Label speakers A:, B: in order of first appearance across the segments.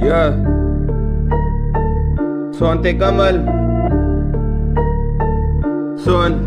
A: सोनते कमल सुन,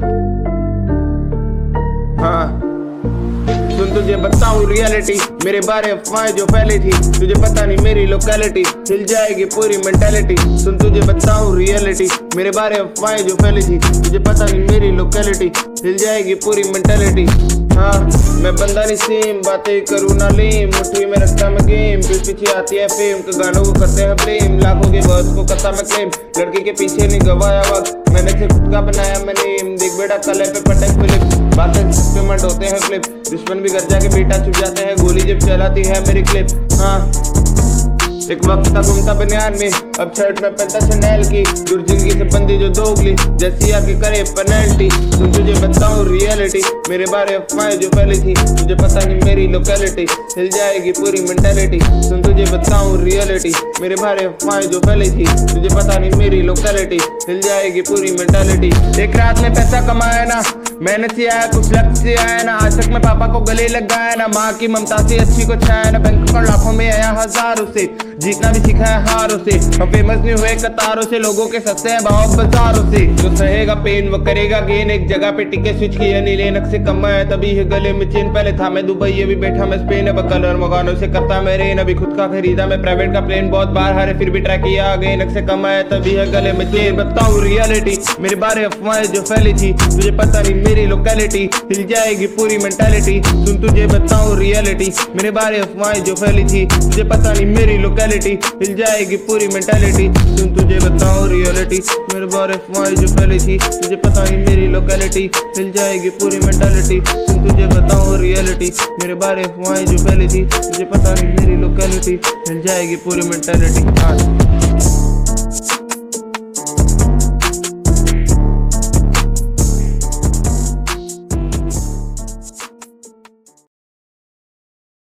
A: हाँ सुन, तुझे बताऊं रियलिटी, मेरे बारे अफवाहें जो फैली थी, तुझे पता नहीं मेरी लोकेलिटी, हिल जाएगी पूरी मेंटालिटी। सुन तुझे बताऊं रियलिटी, मेरे बारे अफवाहें जो फैली थी, तुझे पता नहीं मेरी लोकेलिटी, हिल जाएगी पूरी मेंटालिटी। हाँ मैं बंदा नहीं सेम, बातें करूँ ना लेम, मुट्ठी में रखता मैं गेम, फिर पीछे आती है फेम, के गानों को करते हैं प्रेम, लाखों के बॉस को करता मैं क्लेम, लड़की के पीछे नहीं गवाया वक्त, मैंने से खुद का बनाया मैं नेम, देख बेटा कले पे पटक फिलिप, बातें सस्पेंड होते हैं फ्लिप, दुश्मन भी घर जाके बेटा छुप जाते हैं, गोली जब चलाती है मेरी क्लिप। हाँ एक वक्त था घूमता बनियान में, अब शर्ट में पहनता शनेल की, दूर जिंदगी से बंदी जो दोगली, जैसी आके करे पेनल्टी। सुन तुझे बताऊं रियलिटी, मेरे बारे अफवाहें जो फैली थी, तुझे पता नहीं मेरी लोकेलिटी, हिल जाएगी पूरी मेंटालिटी। सुन तुझे बताऊं रियलिटी, मेरे बारे अफवाहें जो फैली थी, तुझे पता नहीं मेरी लोकेलिटी, हिल जाएगी पूरी मेंटालिटी। एक रात में पैसा कमाया ना, मेहनत से आया कुछ लक्ष्य से आया ना, आज तक मैं पापा को गले लगाया ना, माँ की ममता से अच्छी को छाया ना, बैंक पर लाखों में आया हजारों से, जीतना भी सीखा है हारों से, हम फेमस नहीं हुए कतारों से, लोगों के सस्ते हैं भाव बाजारों से, जो सहेगा पेन वो करेगा गेन, एक जगह पे टिके स्विच किया नीले नक से कमाया तभी है गले में चेन, पहले था मैं दुबई अभी बैठा मैं स्पेन, अब कलर मगानों से करता मैं रेन, अभी खुद का खरीदा मैं प्राइवेट का प्लेन, बहुत बार हारे फिर भी ट्राई किया आगे नक से कमाया तभी है गले में चेन। बताऊं रियलिटी, मेरे बारे अफवाहें जो फैली थी, तुझे पता नहीं मेरी लोकेलिटी, हिल जाएगी पूरी मेंटालिटी। सुन तुझे बताऊं रियलिटी, मेरे बारे अफवाहें जो फैली थी, तुझे पता नहीं मेरी लोकेलिटी, हिल जाएगी पूरी मेंटालिटी। सुन तुझे बताऊं रियलिटी, मेरे बारे अफवाहें जो फैली थी, तुझे पता नहीं मेरी लोकेलिटी, हिल जाएगी पूरी मेंटालिटी। सुन तुझे बताऊं रियलिटी, मेरे बारे अफवाहें जो फैली थी, तुझे पता नहीं मेरी लोकेलिटी, हिल जाएगी पूरी मेंटालिटी।